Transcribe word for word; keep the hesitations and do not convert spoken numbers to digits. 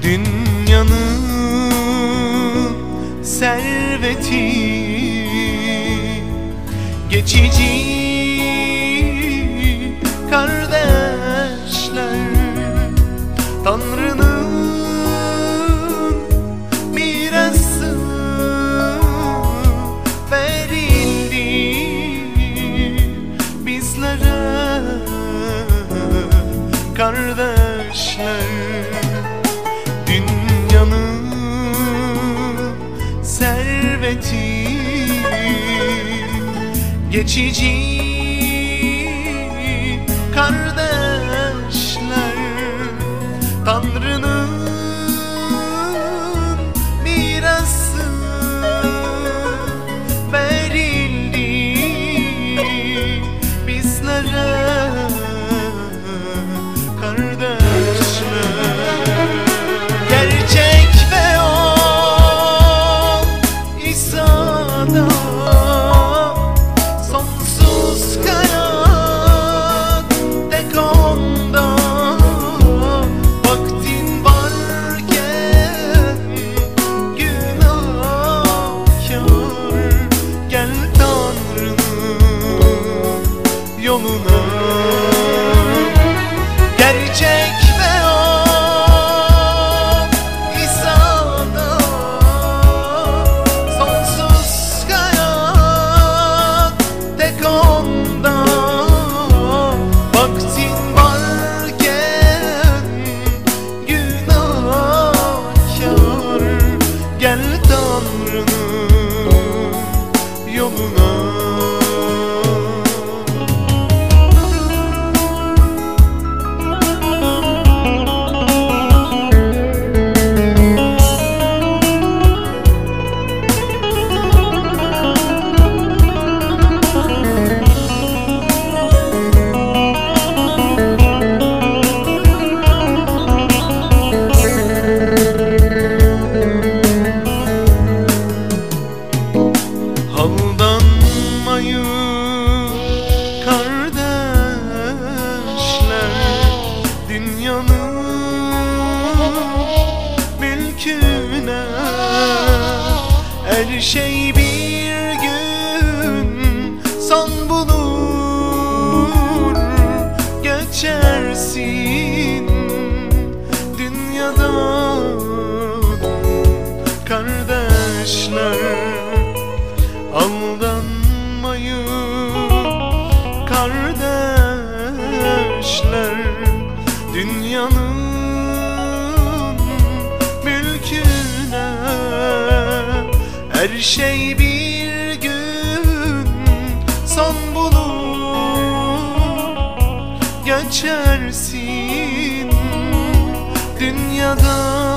Dünyanın serveti geçici kardeşler, Tanrı'nın mirası verildi bizlere kardeşler. Dünyanın serveti geçici kardeşler, Tanrı'nın mirası verildi bizlere kardeşler. Gerçek ve yol İsa'da, sonsuz hayat tek onda. Vaktin varken günahkar, gel Tanrı'nın yoluna. Gerçek ve yol İsa'da, sonsuz hayat tek onda. Vaktin varken günahkar, gel Tanrı'nın yoluna. Aldanmayın kardeşler, dünyanın mülküne. Her şey bir gün son bulur, geçersin dünyadan kardeşler. Aldanmayın kardeşler, dünyanın mülküne. Her şey bir gün son bulur, geçersin dünyadan